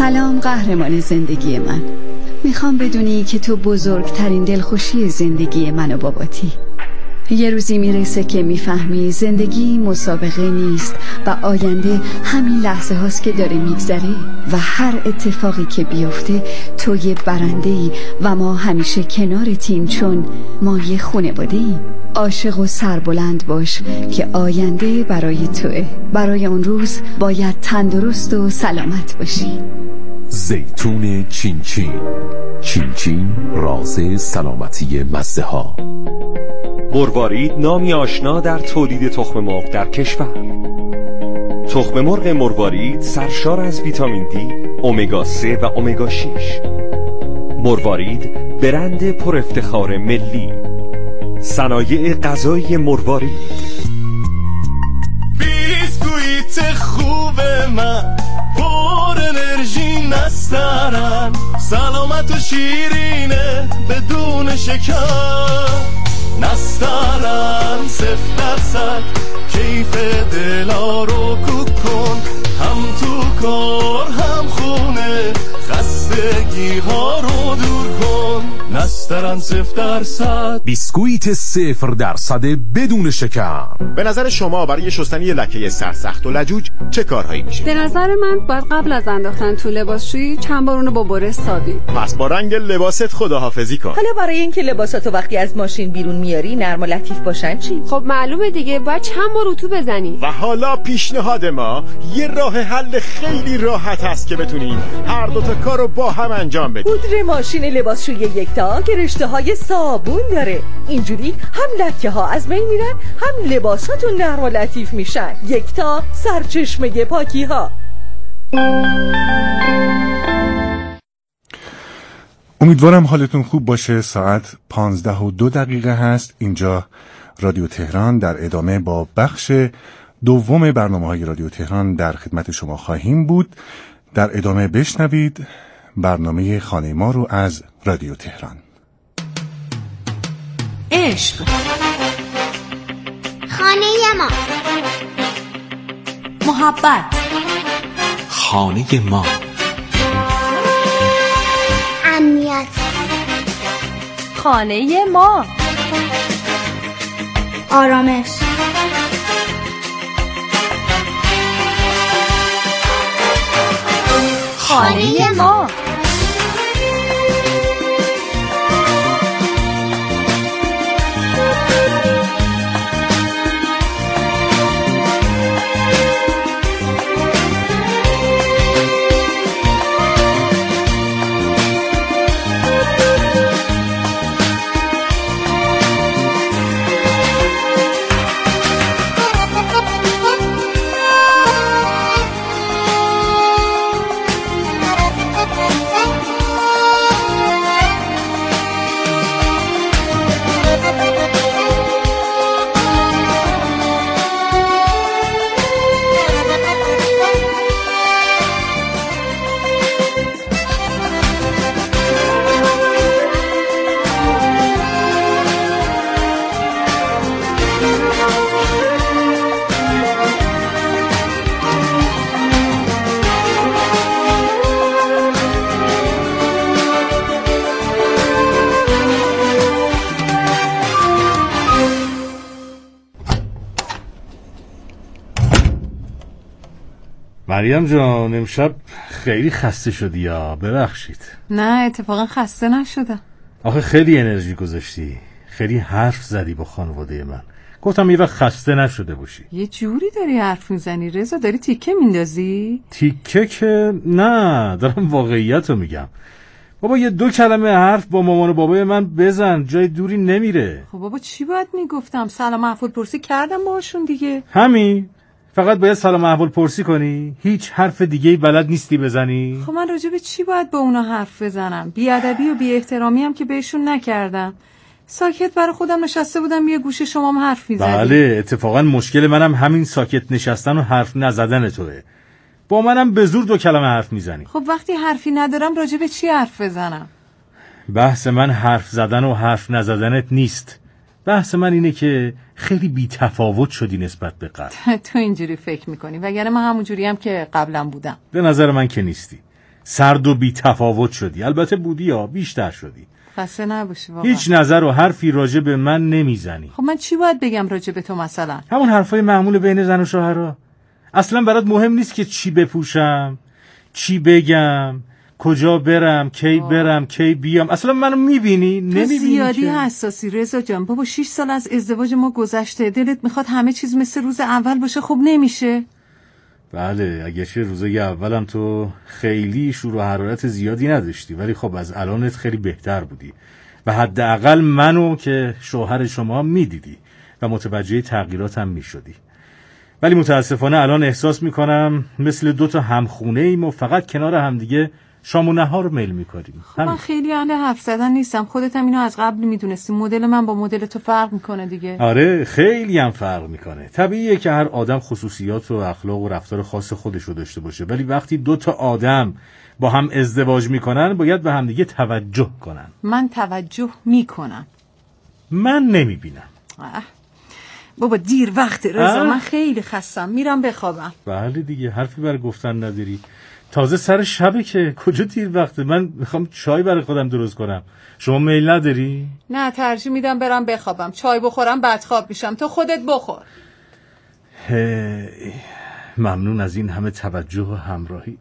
سلام قهرمان زندگی من. میخوام بدونی که تو بزرگترین دلخوشی زندگی من و باباتی. یه روزی میرسه که میفهمی زندگی مسابقه نیست و آینده همین لحظه هاست که داره میگذره و هر اتفاقی که بیفته تو یه برنده‌ای و ما همیشه کنارتیم، چون ما یه خانواده‌ایم. عاشق و سربلند باش که آینده برای توئه. برای اون روز باید تندرست و سلامت باشی. زیتون چین چین. چین چین، راز سلامتی مزه ها. مروارید نامی آشنا در تولید تخم مرغ در کشور. تخم مرغ مروارید سرشار از ویتامین دی، امگا 3 و امگا 6. مروارید برند پر افتخار ملی. صنایع غذایی مروارید. بیسکویت خوب من پر انرژی نسترن، سلامت و شیرینه بدون شکر. نسترن 0% کیف دلا رو کوک کن، هم تو کار هم خونه خستگی ها رو دور کن. نسترن 0%. بیسکویت 0% بدون شکر. به نظر شما برای شستن یه لکه سرسخت و لجوج چه کارهایی میشه؟ به نظر من باید قبل از انداختن تو لباسشویی چند بار اونو با بره سابی. پس با رنگ لباست خداحافظی کن. حالا برای اینکه لباساتو وقتی از ماشین بیرون میاری نرم و لطیف باشن چی؟ خب معلومه دیگه، باید چند بار اتو بزنی. و حالا پیشنهاد ما یه راه حل خیلی راحت هست که بتونین هر دوتا کارو با هم انجام بدین. پودر ماشین لباسشویی یکتا که رشته های صابون داره، اینجوری هم لکه ها از بین میرن هم لباساتون نرم و لطیف میشن. یکتا، سرچشمه پاکی ها. امیدوارم حالتون خوب باشه. ساعت 15:02 هست. اینجا رادیو تهران. در ادامه با بخش دوم برنامه‌های رادیو تهران در خدمت شما خواهیم بود. در ادامه بشنوید برنامه خانه ما رو از رادیو تهران. عشق، خانه ما. محبت، خانه ما. امنیت، خانه ما. آرامش، خانه ما. مریم جان، امشب خیلی خسته شدی یا؟ ببخشید. نه اتفاقا خسته نشدم. آخه خیلی انرژی گذاشتی، خیلی حرف زدی با خانواده من. گفتم یه وقت خسته نشده باشی. یه جوری داری حرف میزنی رضا، داری تیکه میندازی؟ تیکه که نه، دارم واقعیت رو میگم. بابا یه 2 کلمه حرف با مامان و بابای من بزن، جای دوری نمیره. خب بابا چی باید میگفتم؟ سلام احوال پرسی کردم باشون دیگه. همین؟ فقط باید سلام احوال پرسی کنی؟ هیچ حرف دیگه‌ای بلد نیستی بزنی؟ خب من راجع به چی باید با اونا حرف بزنم؟ بیادبی و بی احترامی هم که بهشون نکردم. ساکت برای خودم نشسته بودم یه گوشه شما هم حرف میزدی. بله اتفاقا مشکل منم همین ساکت نشستن و حرف نزدن توه. با منم به زور 2 کلمه حرف میزنی. خب وقتی حرفی ندارم راجع به چی حرف بزنم؟ بحث من حرف زدن و حرف نزدنت نیست. بحث من اینه که خیلی بی تفاوت شدی نسبت به قبل. تو اینجوری فکر میکنی، وگرنه من همونجوری هم که قبلا بودم. به نظر من که نیستی. سرد و بی تفاوت شدی. البته بودی یا بیشتر شدی. خسته نباشی واقعا. هیچ نظر و حرفی راجع به من نمیزنی. خب من چی باید بگم راجع به تو مثلا؟ همون حرفای معمول بین زن و شوهرها. اصلا برات مهم نیست که چی بپوشم، چی بگم، کجا برم، کی برم، کی بیام. اصلا منو میبینی؟ نمیبینی؟ تو زیادی که حساسی رضا جان. بابا 6 سال از ازدواج ما گذشته، دلت میخواد همه چیز مثل روز اول باشه. خب نمیشه. بله، اگرچه روزای اولم تو خیلی شور و حرارت زیادی نداشتی، ولی خب از الانت خیلی بهتر بودی و حداقل منو که شوهر شما میدیدی و متوجه تغییراتم میشدی. ولی متاسفانه الان احساس میکنم مثل 2 همخونه ایم و فقط کنار همدیگه شام و نهار میل میکنیم. خب من خیلی اهل حرف زدن نیستم، خودت هم اینو از قبل میدونستی. مدل من با مدل تو فرق میکنه دیگه. آره خیلی هم فرق میکنه. طبیعیه که هر آدم خصوصیات و اخلاق و رفتار خاص خودشو داشته باشه، ولی وقتی 2 آدم با هم ازدواج میکنن باید به همدیگه توجه کنن. من توجه میکنم. من نمیبینم. بابا دیر وقت رضا، من خیلی خستم، میرم بخوابم. بله دیگه، حرفی برای گفتن نداری. تازه سر شبه که کجا دیر وقته. من میخوام چای برای خودم درست کنم. شما میل نداری؟ نه، ترجیح میدم برم بخوابم. چای بخورم بدخواب میشم. تو خودت بخور. ممنون از این همه توجه و همراهیت.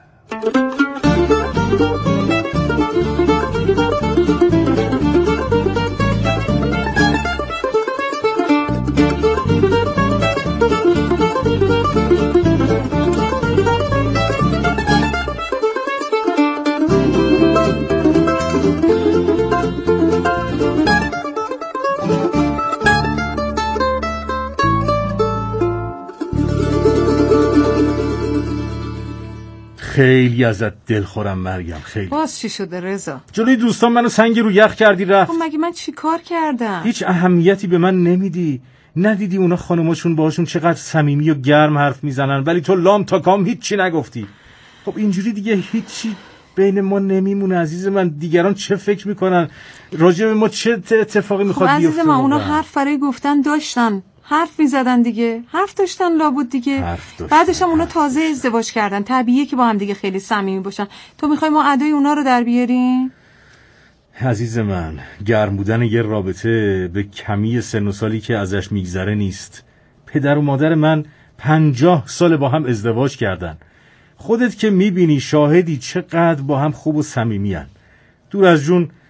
خیلی ازت دلخورم مریم، خیلی. باز چی شده رضا؟ جلوی دوستان منو سنگ رو یخ کردی رفت. خب مگه من چی کار کردم؟ هیچ اهمیتی به من نمیدی. ندیدی اونا خانماشون باهاشون چقدر صمیمی و گرم حرف میزنن، ولی تو لام تا کام هیچی نگفتی. خب اینجوری دیگه هیچی بین ما نمیمونه عزیز من. دیگران چه فکر میکنن راجع به ما؟ چه اتفاقی میخواد بیفته؟ عزیز من اونا حرف برای گفتن داشتن، حرف میزدن دیگه، حرف داشتن لابد دیگه. بعدش هم اونا تازه ازدواج کردن، طبیعیه که با هم دیگه خیلی صمیمی باشن. تو میخوای ما ادای اونا رو در بیاریم؟ عزیز من، گرم بودن یه رابطه به کمی سن و سالی که ازش میگذره نیست. پدر و مادر من 50 سال با هم ازدواج کردن. خودت که میبینی، شاهدی چقدر با هم خوب و صمیمیان. دور از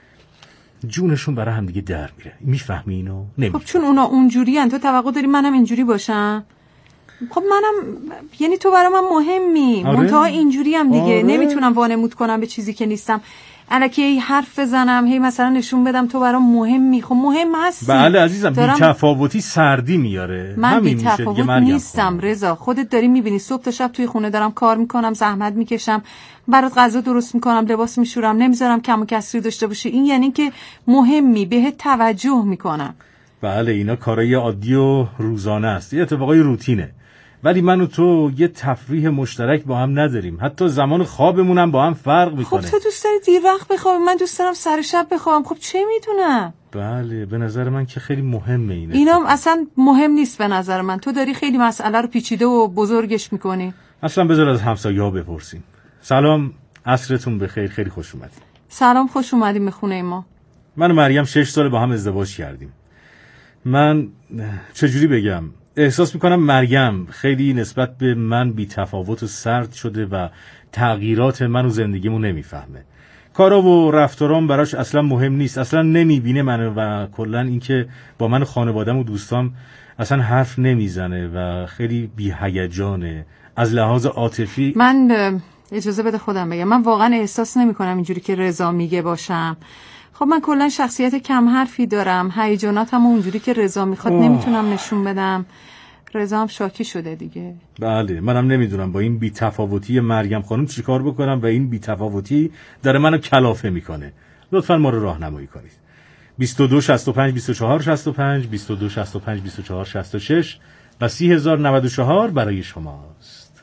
جونشون برای هم دیگه در میره. میفهمی اینو؟ خب چون اونا اونجوری ان، تو توقع داری منم اینجوری باشم؟ خب منم، یعنی تو برای من مهمی. آره؟ منتها اینجوری هم دیگه. آره؟ نمیتونم وانمود کنم به چیزی که نیستم. الکی هی حرف بزنم، هی مثلا نشون بدم تو برام مهمی. خب مهم هستی. بله عزیزم، بی تفاوتی سردی میاره. من بی تفاوت نیستم رضا. خودت داری میبینی صبح تا شب توی خونه دارم کار میکنم، زحمت میکشم، برات غذا درست میکنم، لباس میشورم، نمیذارم کم و کسری داشته باشی. این یعنی که مهمی، بهت توجه میکنم. بله اینا کارای عادی و روزانه است، یه اتفاقای روتینه. ولی من و تو یه تفریح مشترک با هم نداریم. حتی زمان خوابمون هم با هم فرق میکنه. خب تو دوست داری دیر وقت بخوابی، من دوست دارم سر شب بخوابم. خب چه میدونم؟ بله به نظر من که خیلی مهمه اینه. اینا اصلا مهم نیست به نظر من. تو داری خیلی مسئله رو پیچیده و بزرگش میکنی. اصلا بذار از همسایه‌ها بپرسیم. سلام، عصرتون بخیر، خیلی خوش اومدید. سلام، خوش اومدیم به خونه ما. من و مریم 6 سال با هم ازدواج کردیم. من چجوری بگم، احساس میکنم مریم خیلی نسبت به من بی تفاوت و سرد شده و تغییرات من و زندگیمو نمیفهمه. کارا و رفتارام براش اصلا مهم نیست، اصلا نمیبینه منو و کلا اینکه با من و خانواده‌م و دوستام اصلا حرف نمیزنه و خیلی بی هیجانه از لحاظ عاطفی. من اجازه بده خودم بگم، من واقعا احساس نمیکنم اینجوری که رضا میگه باشم. خب من کلا شخصیت کم حرفی دارم، هیجاناتم اونجوری که رضا میخواد نمیتونم نشون بدم. رضا هم شاکی شده دیگه. بله منم نمیدونم با این بی‌تفاوتی مریم خانم چیکار بکنم و این بی‌تفاوتی داره منو کلافه میکنه. لطفاً ما رو راهنمایی کنید. 22 65 24 65 22 65 24 66 و 30094 برای شماست.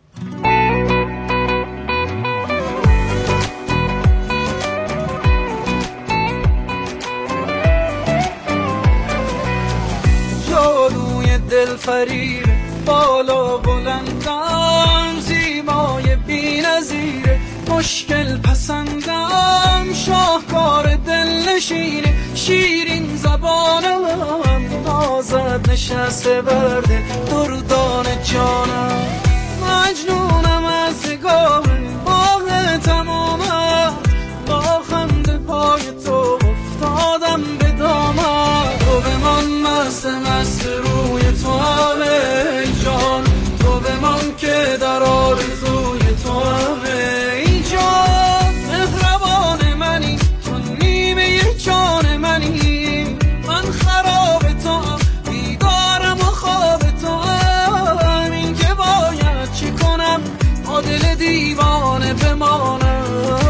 جادوی دل فریب بالا بلندم، زیبای بی‌نظیره، مشکل پسندم، شاهکار دلنشینه، شیرین زبانم، نازد نشسته برده دردان جانم. مجنونم از نگاه باغ تمامم، با خنده پای تو افتادم به دامم. تو بمان مست مست روی تو همه جان، تو بمان که در آرزوی تو همه جان. مهربان منی تو نیمه جان منی، من خراب تو هم بیدارم و خواب تو هم. این که باید چی کنم تا دل دیوانه بمانم.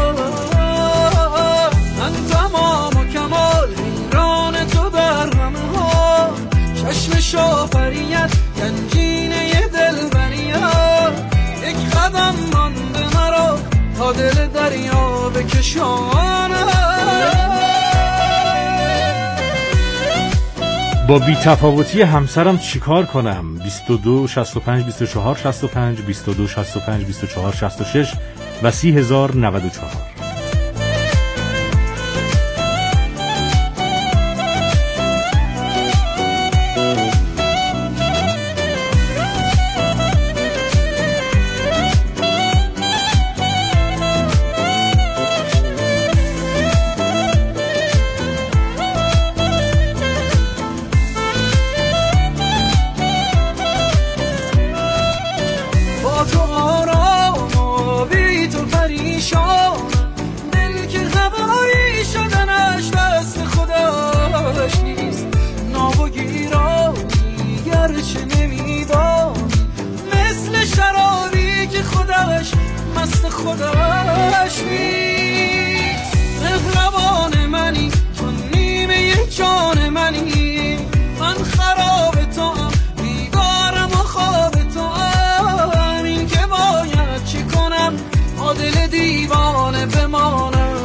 من تمام و کمال حیران تو در همه ها، چشم شافریت گنجینه دلبریت. یک قدم مانده مرا تا دل دریا بکشانم. با بی‌تفاوتی همسرم چیکار کنم؟ 22 65 24 65 22 65 24 66 و 30094. خودش نیست. مهربان منی تو نیمه جان منی، من خراب تو هم بیدارم و خواب تو هم. این که باید چی کنم تا دل دیوانه بمانم.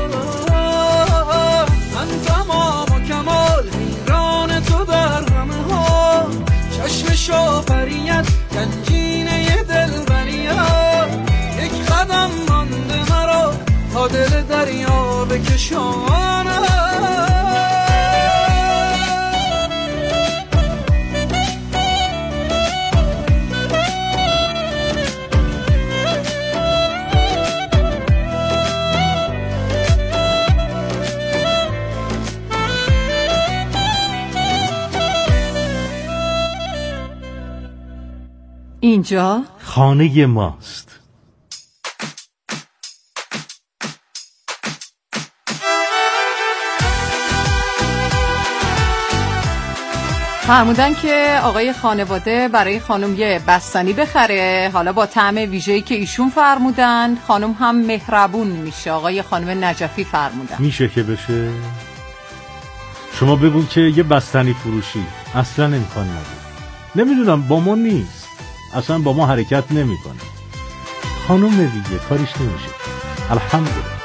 من تمام و کمال حیران تو در همه ها، چشم شافریت گنجینه دلبریت. یک قدم مانده مرا تا دل دریا بکشانم. اینجا خانه ماست. فرمودن که آقای خانواده برای خانم یه بستنی بخره، حالا با طعم ویژه‌ای که ایشون فرمودن خانم هم مهربون میشه. آقای خانم نجفی فرمودن میشه که بشه. شما بگو که یه بستنی فروشی اصلا امکان نداره. نمیدونم با ما نیست، اصلا با ما حرکت نمیکنه. خانم دیگه کاریش نمیشه. الحمدلله.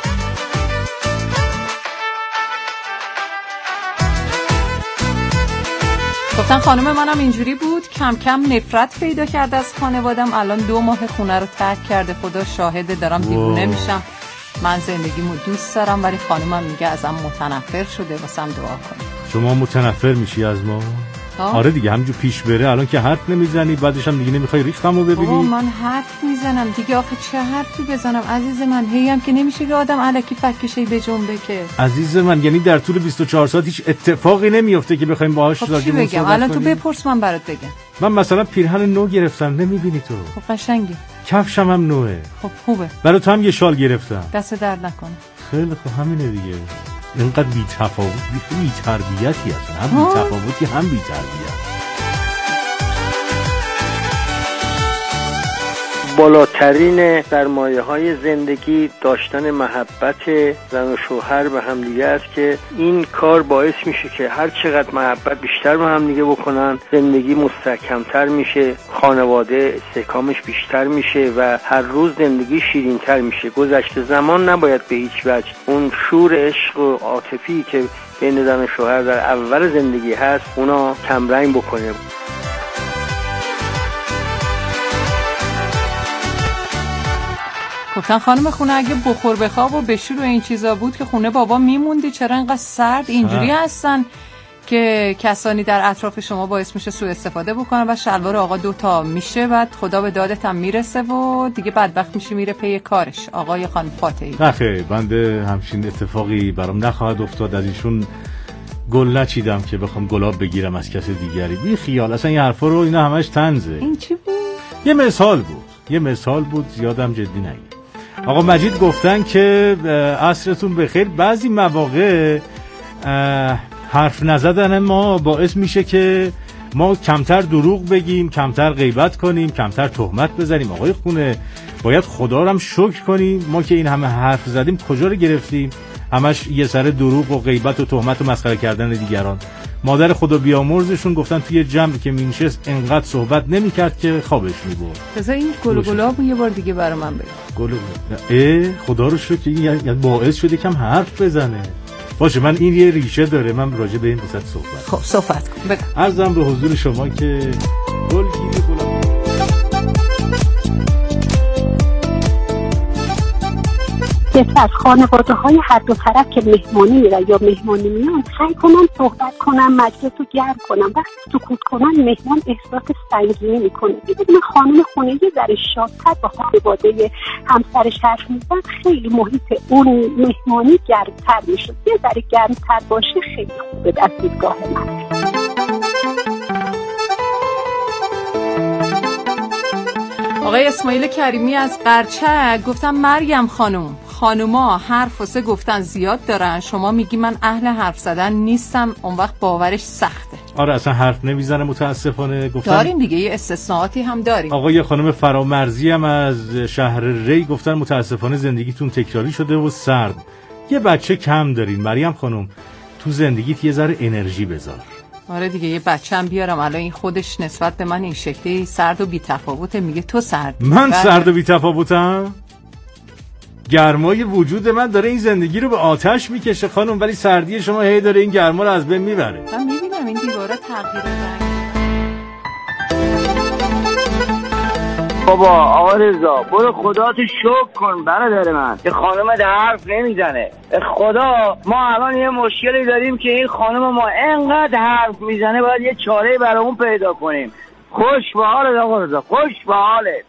گفتن خانم منم اینجوری بود، کم کم نفرت پیدا کرده از خانوادم. الان 2 ماه خونه رو ترک کرده. خدا شاهده دارم دیوونه میشم. من زندگیمو دوست دارم ولی خانمم میگه ازم متنفر شده، واسم دعا کنه. شما متنفر میشی از ما؟ آره دیگه، همینجور پیش بره. الان که حرف نمیزنی، بعدش هم دیگه نمیخوای ریختمو ببینی. بابا من حرف میزنم دیگه، آخه چه حرفی بزنم عزیز من؟ هی هم که نمیشه که آدم الکی فکشی به جنبه که. عزیز من یعنی در طول 24 ساعت هیچ اتفاقی نمیفته که بخوایم باهاش راجع به بگم؟ الان تو بپرس من برات بگم. من مثلا پیرهن نو گرفتم، نمیبینی تو؟ خب قشنگی. کفشم هم نوه. خب خوبه. برای تو هم یه شال گرفتم. دست درد نکنه. خیلی خوب، همینه دیگه. اینقدر بی‌تفاوت، بی‌تربیتی هست. هم بی‌تفاوتی هم بی‌تربیت. بالاترین سرمایه‌های زندگی داشتن محبت زن و شوهر به همدیگه است که این کار باعث میشه که هر چقدر محبت بیشتر به همدیگه بکنن زندگی مستحکمتر میشه، خانواده استحکامش بیشتر میشه و هر روز زندگی شیرین‌تر میشه. گذشته زمان نباید به هیچ وجه اون شور عشق و عاطفی که بین زن و شوهر در اول زندگی هست اونا کمرنگ بکنه. گفتن خانم خونه اگه بخور بخواب و بشور و این چیزا بود که خونه بابا میموندی، چرا اینقدر سرد؟ اینجوری هستن که کسانی در اطراف شما باعث میشه سوء استفاده بکنن و شلوار آقا 2 تا میشه، بعد خدا به دادت هم میرسه و دیگه بدبخت میشه میره پی کارش. آقای خانم فاتحی. نخیر، بنده همچین اتفاقی برام نخواهد افتاد. از ایشون گل نچیدم که بخوام گلاب بگیرم از کس دیگری. بی خیال، اصلا این حرفا رو اینا همش طنزه. این چی بود؟ یه مثال بود، زیادم جدی نگیر. آقا مجید گفتن که عصرتون بخیر. بعضی مواقع حرف نزدن ما باعث میشه که ما کمتر دروغ بگیم، کمتر غیبت کنیم، کمتر تهمت بزنیم. آقای خونه باید خدا رو هم شکر کنیم، ما که این همه حرف زدیم کجا رو گرفتیم؟ همش یه سر دروغ و غیبت و تهمت و مسخره کردن دیگران. مادر خدا بیامرزشون گفتن توی جمعی که می‌نشست انقدر صحبت نمی‌کرد که خوابش می‌برد. بذار این گلاب یه بار دیگه برای من بگو. خدا رو شکر یعنی باعث شده کم حرف بزنه. باشه، من این یه ریشه داره، من راجع به این وسط صحبت. خب صحبت کن. بگو. عرضم به حضور شما که گلگیری گلاب از خانواده‌های هر دو طرف که مهمانی میرن یا مهمانی میان سعی کنن صحبت کنن، مجلس رو گرم کنن. وقتی سکوت کنن مهمان احساس سنگینی میکنه. ببین خانم خونه یه ذره شادتر با خانواده همسرش حرف میزن، خیلی محیط اون مهمانی گرمتر میشه. یه ذره گرمتر باشه خیلی خوبه از دیدگاه من. آقای اسماعیل کریمی از قرچک گفتم مریم خانوما حرف واسه گفتن زیاد دارن، شما میگی من اهل حرف زدن نیستم، اون وقت باورش سخته. آره اصلا حرف نمیزنه متاسفانه. گفتن داریم دیگه، یه استثناءاتی هم داریم. آقای خانم فرامرزی هم از شهر ری گفتن متاسفانه زندگیتون تکراری شده و سرد. یه بچه کم دارین مریم خانم، تو زندگیت یه ذره انرژی بذار. آره دیگه، یه بچه هم بیارم الان این خودش نسبت به من این شکلی سرد و بی‌تفاوته، میگه تو سرد. من سرد و بی‌تفاوتم؟ گرمای وجود من داره این زندگی رو به آتش میکشه خانم، ولی سردی شما هی داره این گرما رو از بین میبره. من میبینم این دیوارا تغییر رنگ. بابا آقا رضا برو خداتو شکر کن برادر من که خانم حرف نمیزنه. خدا ما الان یه مشکلی داریم که این خانم ما انقدر حرف میزنه، باید یه چاره برامون پیدا کنیم. خوش به حالت آقا رضا، خوش به حالت.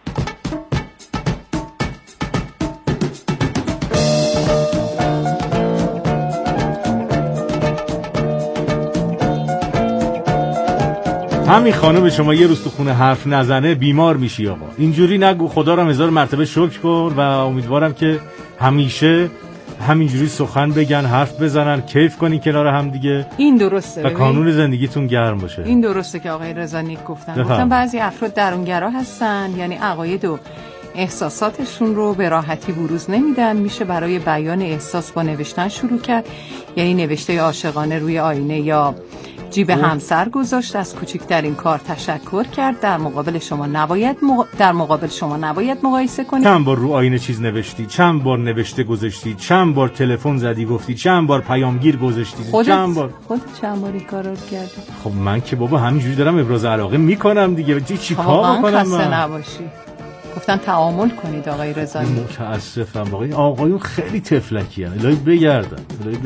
همین خانم شما یه روز تو خونه حرف نزنه بیمار میشی آقا. اینجوری نگو، خدا رو هم 1000 مرتبه شکر کن و امیدوارم که همیشه همینجوری سخن بگن، حرف بزنن، کیف کنین کنار هم دیگه. این درسته و کانون زندگیتون گرم باشه. این درسته که آقای رضا نیک گفتن بعضی افراد درونگرا هستن، یعنی عقاید و احساساتشون رو به راحتی بروز نمیدن. میشه برای بیان احساس با نوشتن شروع کرد، یعنی نوشته عاشقانه روی آینه یا جیب همسر گذاشت، از کوچکترین کار تشکر کرد. در مقابل شما نباید مقایسه کنید. چند بار رو آینه چیز نوشتی، چند بار نوشته گذاشتی، چند بار تلفن زدی گفتی، چند بار پیامگیر گذاشتی، چند بار چند بار این کارا رو کردی. خب من که بابا همینجوری دارم ابراز علاقه میکنم دیگه، چی کار بکنم؟ خسته نباشی. گفتن تعامل کنید آقای رضا. متاسفم آقایون خیلی تفلکی ان. الهی بگردن.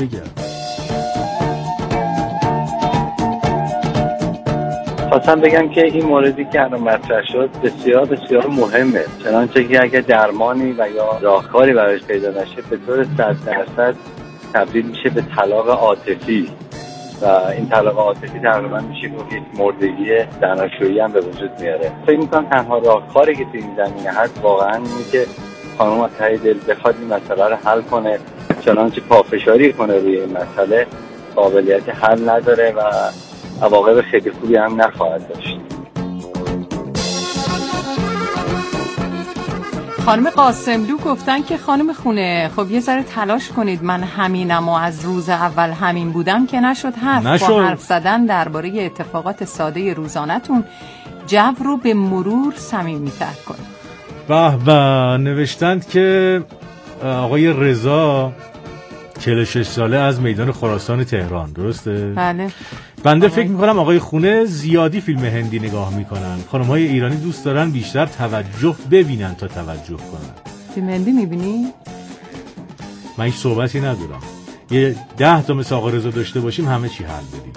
خواستم بگم که این موردی که الان مطرح شد بسیار بسیار مهمه، چنانچه که اگه درمانی و یا راهکاری براش پیدا نشه به طور 100% تبدیل میشه به طلاق عاطفی و این طلاق عاطفی تقریبا میشه که یک مردگی زناشویی هم به وجود میاره. فکر میکنم تنها راهکاری که تو این زمینه هست واقعا اینه که خانم از ته دل بخواد این مسئله رو حل کنه، چنانچه پافشاری کنه روی این مسئله قابلیت حل نداره و عواقب خیلی خوبی هم نخواهد داشت. خانم قاسملو گفتن که خانم خونه خب یه ذره تلاش کنید، من همینم و از روز اول همین بودم که نشد. با حرف زدن درباره اتفاقات ساده روزانه‌تون جو رو به مرور صمیمی‌تر کنید. به نوشتند که آقای رضا 46 ساله از میدان خراسان تهران، درسته؟ بله. بنده فکر میکنم آقای خونه زیادی فیلم هندی نگاه میکنن. خانم‌های ایرانی دوست دارن بیشتر توجه ببینن تا توجه کنن. فیلم هندی میبینی؟ من هیچ صحبتی ندارم. یه 10 تا مثل آقا رضا داشته باشیم همه چی حل بدیم.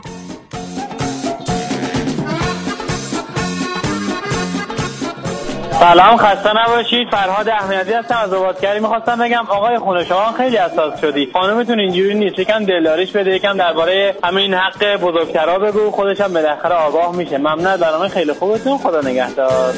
سلام، خسته نباشید. فرهاد احمدی هستم از آبادکری. می‌خواستم بگم آقای خونه شما خیلی حساس شدی. خانومتون اینجوری نیست، یکم دلداریش بده، یکم درباره همین حق بزرگترا بگو، خودش هم بالاخره آگاه میشه. ممنون از برنامه خیلی خوبتون. خدا نگهدار.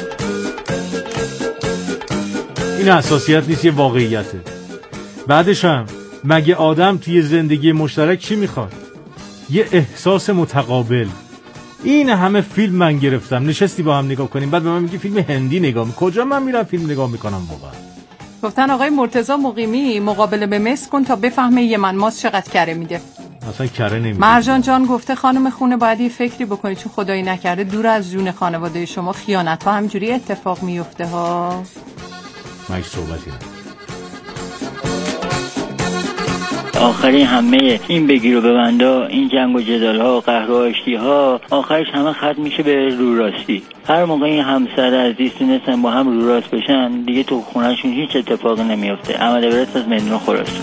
این حساسیت نیست، یه واقعیته. بعدش هم مگه آدم توی زندگی مشترک چی میخواد؟ یه احساس متقابل. این همه فیلم من گرفتم، نشستی با هم نگاه کنیم، بعد به من میگی فیلم هندی نگاه کجا من میرم فیلم نگاه میکنم واقعا؟ گفتن آقای مرتضی مقیمی مقابله به مس کن تا بفهمه یمن ماست چقدر کره میده. اصلا کره نمیده. مرجان جان گفته خانم خونه باید یه فکری بکنی، چون خدایی نکرده دور از جون خانواده شما خیانت ها همجوری اتفاق میفته ها. من صحبتی ندارم. آخرین همه این بگیر و ببندا، این جنگ و جدال ها و قهر و آشتی ها، آخرش همه ختم میشه به رو راستی. هر موقع این همسر عزیز تونستن با هم رو راست بشن، دیگه تو خونهشون هیچ اتفاقی نمیفته. احمد برس از میدون خراسان.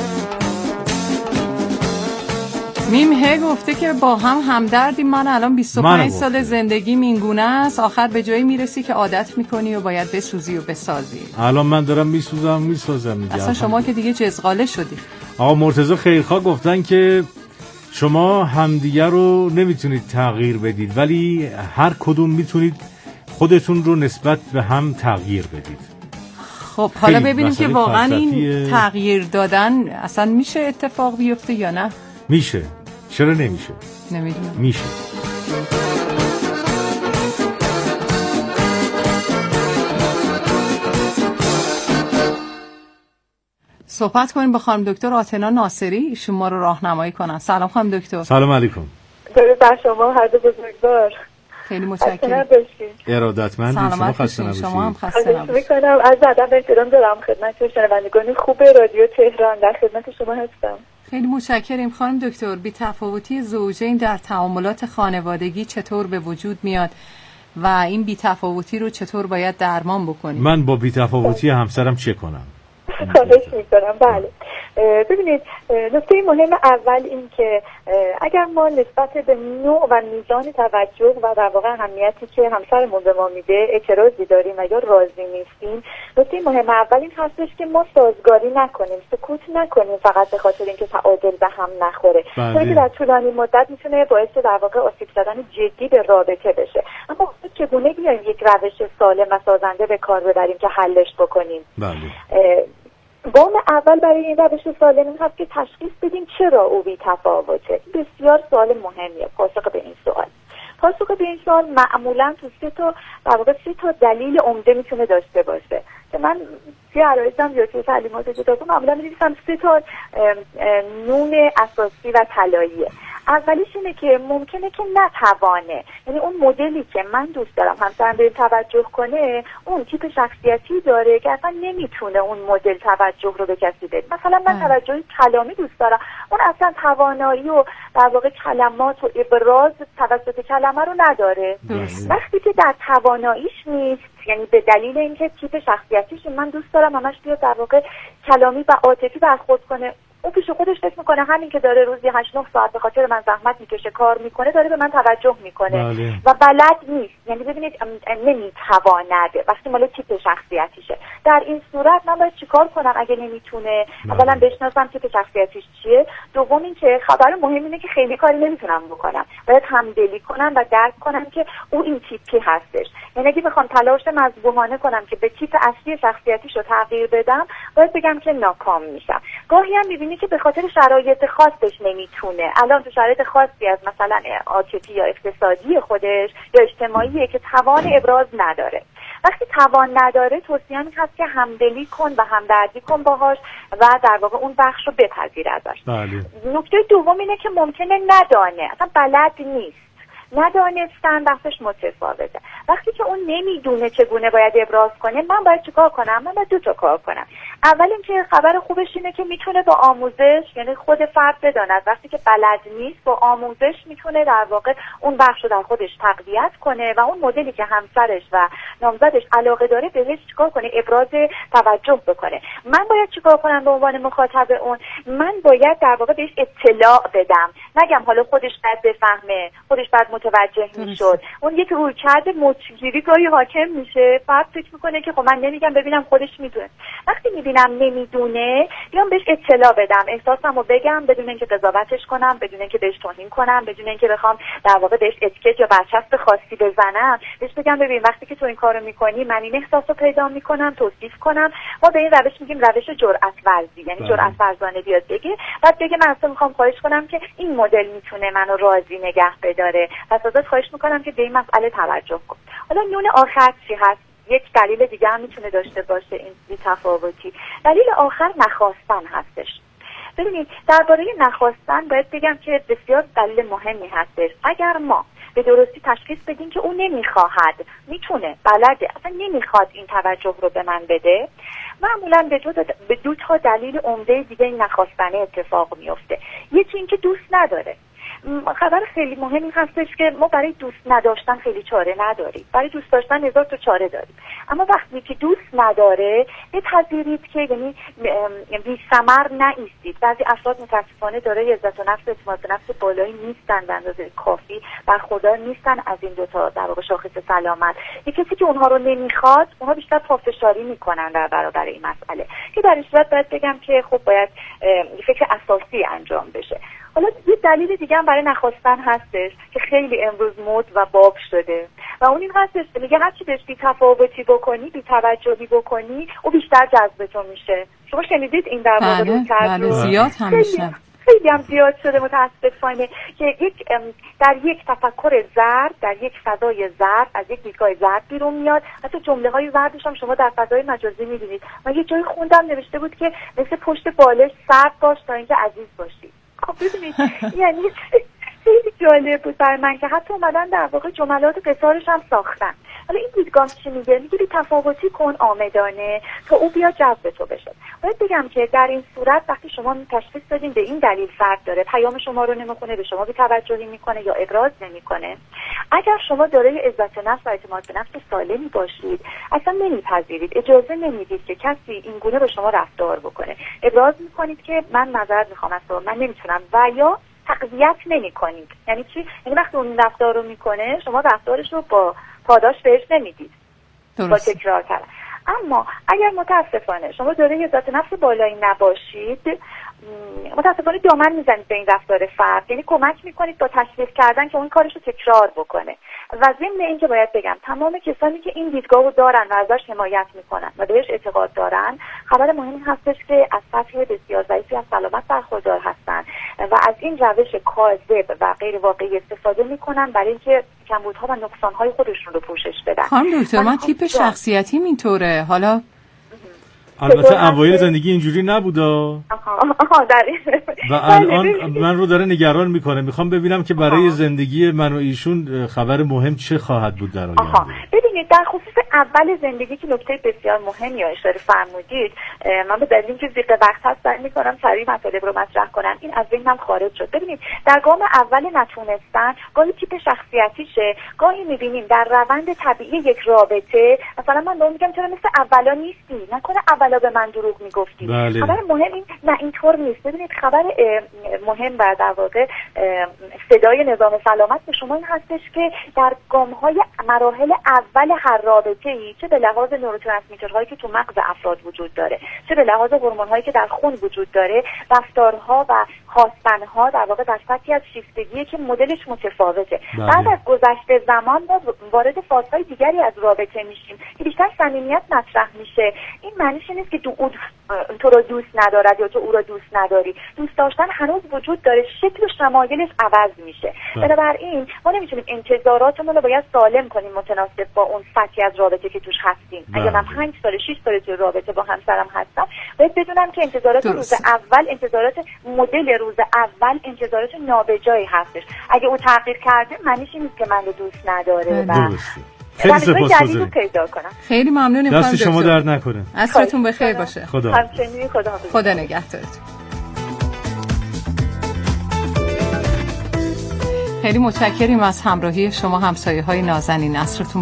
میم هی گفته که با هم همدردیم. من الان 25 سال زندگیم این گونه است، آخر به جایی میرسی که عادت میکنی و باید بسوزی و بسازی. الان من دارم میسازم میگم. اصلا شما که دیگه جزغاله شدی. آقا مرتضی خیرخواه گفتن که شما همدیگه رو نمیتونید تغییر بدید، ولی هر کدوم میتونید خودتون رو نسبت به هم تغییر بدید. خب حالا ببینیم که واقعا این تغییر دادن اصلا میشه اتفاق بیفته یا نه؟ میشه. چرا نمیشه؟ نمیدونم. میشه. صحبت کنیم با خانم دکتر آتنا ناصری، ایشون ما رو راهنمایی کنن. سلام خانم دکتر. سلام علیکم. درود بر شما هر دو بزرگوار. خیلی متشکرم. ارادتمندی. شما خسته نباشید. شما هم خسته نباشید. از ادب احترام دارم خدمت شنوندگان خوب رادیو تهران، در خدمت شما هستم. خیلی متشکریم خانم دکتر. بی‌تفاوتی زوجین در تعاملات خانوادگی چطور به وجود میاد و این بی‌تفاوتی رو چطور باید درمان بکنیم؟ من با بی‌تفاوتی همسرم چه کنم؟ خواهش میکنم. بله ببینید، نکته مهم اول این که اگر ما نسبت به نوع و میزان توجه و در واقع اهمیتی که همسرمون به ما میده اعتراضی داریم و یا راضی نیستیم، نکته مهم اول این هستش که ما سازگاری نکنیم، سکوت نکنیم فقط به خاطر اینکه تعادل به هم نخوره، چون که در طولانی مدت میتونه باعث در واقع آسیب زدن جدی به رابطه بشه. اما چگونه بیایم یک روش سالم و سازنده به کار ببریم که حلش بکنیم؟ گام اول برای این روش سالم این هست که تشخیص بدیم چرا او بی‌تفاوته. بسیار سوال مهمیه پاسخ به این سوال. پاسخ به این سوال معمولا تو سه تا دلیل عمده میتونه داشته باشه که من توی عرایزم یا توی تعلیمات کتابم معمولا می‌نویسم 3 تا نون اساسی و طلاییه. اولیش اینه که ممکنه که نتوانه، یعنی اون مدلی که من دوست دارم همسرم بهم توجه کنه اون تیپ شخصیتی داره که اصلا نمیتونه اون مدل توجه رو به کسی بده. مثلا من توجه کلامی دوست دارم، اون اصلا توانایی و در واقع کلمات و ابراز توسط کلمه رو نداره. وقتی که در تواناییش نیست، یعنی به دلیل اینکه تیپ شخصیتیش من دوست دارم همش بیاد در واقع کلامی و عاطفی برخورد کنه، اون پیش خودش فکر میکنه همین که داره روزی 8-9 ساعت به خاطر من زحمت میکشه کار میکنه داره به من توجه میکنه و بلد نیست، یعنی ببینید نمیتواند وقتی مال تیپ شخصیتیشه. در این صورت من باید چیکار کنم اگه نمیتونه؟ اولا بشناسم تیپ شخصیتیش چیه، دوم این که خبر مهم اینه که خیلی کاری نمیتونم بکنم، باید همدلی کنم و درک کنم که او این تیپی هستش. یعنی اگه بخوام تلاش مظبوطانه کنم که به تیپ اصلی شخصیتیشو تغییر بدم باید بگم که ناکام میشم. گاهی هم میبینی که به خاطر شرایط خاصش نمیتونه، الان تو شرایط خاصی از مثلا عاطفی یا اقتصادی خودش یا اجتماعیه که توان ابراز نداره. وقتی توان نداره توصیه این هست که همدلی کن و همدردی کن باهاش و در واقع اون بخش رو بپذیر ازش. نکته دوم اینه که ممکنه ندانه، اصلا بلد نیست. ندانستن بحثش متفاوته. وقتی که اون نمیدونه چگونه باید ابراز کنه، من باید چیکار کنم؟ من باید 2 تا کار کنم. اول اینکه خبر خوبش اینه که میتونه با آموزش، یعنی خود فرد بداند وقتی که بلد نیست با آموزش میتونه در واقع اون بخش رو در خودش تقویت کنه و اون مدلی که همسرش و نامزدش علاقه داره بهش چیکار کنه؟ ابراز توجه بکنه. من باید چیکار کنم به عنوان مخاطب اون؟ من باید در واقع بهش اطلاع بدم، نگم حالا خودش باید بفهمه، خودش باید متوجه میشد. اون یک رویکرد مچگیری گاهی حاکم میشه، فرد فکر میکنه که خب من نمیگم ببینم خودش میدونه. وقتی میبینم نمیدونه بیام بهش اطلاع بدم، احساسمو بگم بدون اینکه قضاوتش کنم، بدون اینکه بهش توهین کنم، بدون اینکه بخوام در واقع بهش اتیکت یا برچسب خاصی بزنم، بهش بگم ببین وقتی که تو این کارو میکنی من این احساسو پیدا میکنم، توصیف کنم. ما به این روش میگیم روش جرأت ورزی، یعنی جرأت ورزانه بیاد بگه، بعد بگه من اصلا میخوام خواهش کنم که این مدل میتونه منو راضی نگه بداره، پس ازت خواهش میکنم که به این مسئله توجه کن. حالا نون آخر چی هست؟ یک دلیل دیگه هم میتونه داشته باشه این بی‌تفاوتی. دلیل آخر نخواستن هستش. ببینید درباره نخواستن باید بگم که بسیار دلیل مهمی هستش. اگر ما به درستی تشخیص بدیم که اون نمیخواهد، میتونه، بلده، اصلا نمیخواد این توجه رو به من بده، معمولا به دو تا دلیل عمده دیگه این نخواستنه اتفاق میفته. یکی این که دوست نداره. خبر خیلی مهمی هستش که ما برای دوست نداشتن خیلی چاره نداریم، برای دوست داشتن هزار تا چاره داریم، اما وقتی که دوست نداره بپذیرید که یعنی بی ثمر نایستید. بعضی افراد متاسفانه دارای عزت و نفس، اعتماد به نفس بالایی نیستن، به اندازه کافی برخوردار نیستن از این دو تا در واقع شاخص سلامت. یک کسی که اونها رو نمیخواد، اونها بیشتر پافشاری میکنن در برابر این مسئله، که در این صورت باید بگم که خب باید فکر اساسی انجام بشه. حالا یه دلیل دیگه هم برای نخواستن هستش که خیلی امروز مد و باب شده و اون این هستش که میگه هرچی بهش بی‌تفاوتی بکنی، بی‌توجهی بکنی، او بیشتر جذبتون میشه. شما شنیدید این در واقع رو کرد؟ زیاد هم میشه. خیلی هم زیاد شده متاسفانه که در یک تفکر زرد، در یک فضای زرد، از یک دیدگاه زرد بیرون میاد. حتی جمله‌های زردش هم شما در فضای مجازی می‌بینید. من یه جای خوندم نوشته بود که مثل پشت بالش سرد باش تا اینکه عزیز باشی. خب ببینید یعنی خیلی جالب بود برای من که حتی اومدن در واقع جملات قصارش هم ساختن. حالا این دیدگاه چی میگه؟ میگه بی تفاوتی کن آمدانه تا او بیا جذب تو بشه. باید بگم که در این صورت وقتی شما تشخیص دادین به این دلیل فرد داره، پیام شما رو نمیخونه، به شما بی توجهی میکنه یا ابراز نمیکنه، اگر شما دارای عزت نفس و اعتماد به نفس سالمی باشید، اصلا نمیپذیرید، اجازه نمیدید که کسی این گونه به شما رفتار بکنه. ابراز میکنید که من معذرت میخوام از تو، من نمیتونم، و یا تقویت نمیکنید. یعنی چی؟ یعنی وقتی اون رفتار رو میکنه شما رفتارش رو با پاداش بهش نمیدید، با تکرار کردن. اما اگر متاسفانه شما دارای عزت نفس بالایی نباشید، متاسفانه دامن میزنید به این رفتار فرد، یعنی کمک میکنید با تشویق کردن که اون کارش رو تکرار بکنه. و ضمن اینکه باید بگم تمام کسانی که این دیدگاه رو دارن و ازش حمایت میکنن و بهش اعتقاد دارن، خبر مهمی هستش که از سطح بسیار ضعیفی از سلامت برخوردار هستن و از این روش کاذب و غیر واقعی استفاده میکنن برای اینکه کمبودها و نقصانهای خودشون رو پوشش بدن. خانم دکتر، من تیپ شخصیتی اینطوره. حالا البته اوایل زندگی اینجوری نبودا و الان من رو داره نگران میکنه. میخوام ببینم که برای زندگی من و ایشون خبر مهم چه خواهد بود در آینده. ببینید در خصوص اول زندگی که نکته بسیار مهمی رو اشاره فرمودید، من به دلیل اینکه ضیق وقت هست سعی میکنم سریع مطالب رو مطرح کنم، این از ذهنم خارج شد. ببینید در گام اول نتونستن گاهی تیپ شخصیتیشه، گاهی میبینیم در روند طبیعی یک رابطه مثلا من به میگم چرا مثل اولا نیستی، نکنه اولا به من دروغ میگفتی. بله. خبر مهم این نه اینطور نیست. ببینید خبر مهم و در واقع صدای نظام سلامت به شما این هستش که در گام‌های مراحل اول هر رابطه‌ای، چه به لحاظ نوروترانسمیترهایی که تو مغز افراد وجود داره، چه به لحاظ هورمون‌هایی که در خون وجود داره، رفتارها و خواستن‌ها در واقع در سطحی از شیفتگیه که مدلش متفاوته. بعد از گذشت زمان ما وارد فازهای دیگری از رابطه میشیم که بیشتر صمیمیت مطرح میشه. این معنیش نیست که تو رو دوست ندارد یا تو او رو دوست نداری. دوست داشتن هنوز وجود داره، شکل و شمایلش عوض میشه. بنابراین ما نمیتونیم انتظاراتمون رو باید سالم کنیم متناسب با اون سطحی از رابطه که توش هستیم. اگه من 5 سال 6 سال توی رابطه با همسرم هستم، باید بدونم که انتظارات روز اول، انتظارات مدل روز اول انتظارات نابجایی هستش. اگه او تغییر کرده معنیش این نیست که من رو دوست نداره. خیلی سپاسگزارم. پیدا کنم. خیلی ممنونیم. دست شما درد نکنه. عصرتون بخیر باشه. خدا. همچنین خدا نگهدارتون. خیلی متشکریم از همراهی شما همسایه‌های نازنین. عصرتون